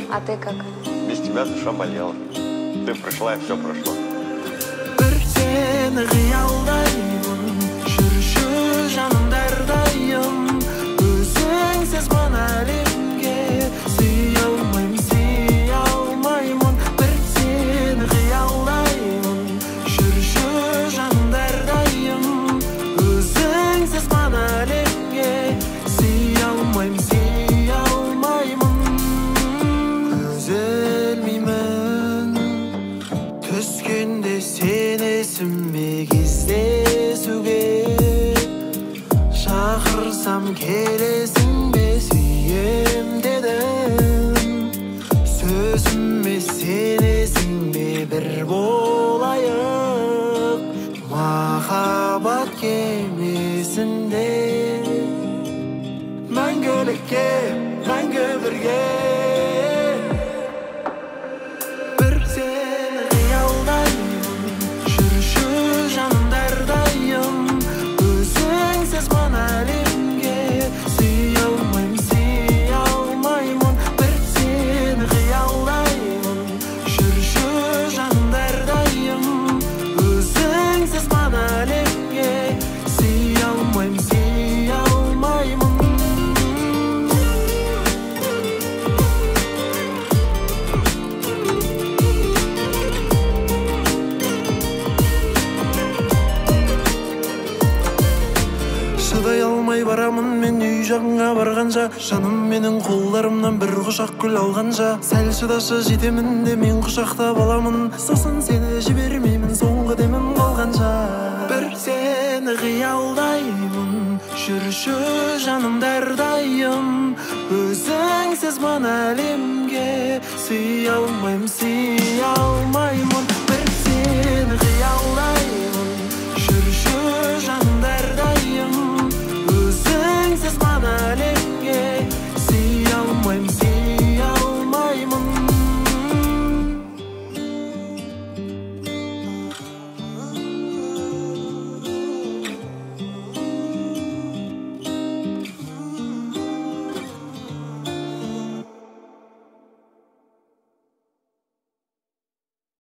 А ты как? Без тебя душа болела. Ты пришла, и все прошло. Bir seni kıyaldayım, жүрші жанымда әрдайым. Өзіңсіз бана әлемге сүйе алмаймын. Bir seni kıyaldayım, жүрші жанымда әрдайым. Өзіңсіз бана әлемге сүйе алмаймын. Üzülmeymen, түскенде сенесің бе кездесуге? Шақырсам келесің бе сүйем дедім. Сөзіме сенесің бе бір болайық махаббат кемесінде? Мәңгілікке, мәңгі бірге. Bir seni kıyaldayım, жүрші жанымда әрдайым. Өзіңсіз бана әлемге сүйе алмаймын. Bir seni kıyaldayım, жүрші жанымда әрдайым. Өзіңсіз бана әлемге сүйе алмаймын. Шыдай алмай барамын мен үй жағыңа барғанша, жаным менің қолдарымнан бір құшақ гүл алғанша. Сәл шыдашы, жетемін де мен құшақтап аламын, сосын сені жібермеймін соңғы демім қалғанша. Bir seni қиялдаймын, жүрші жанымда әрдайым. Өзіңсіз бана әлемге сүйе алмаймын.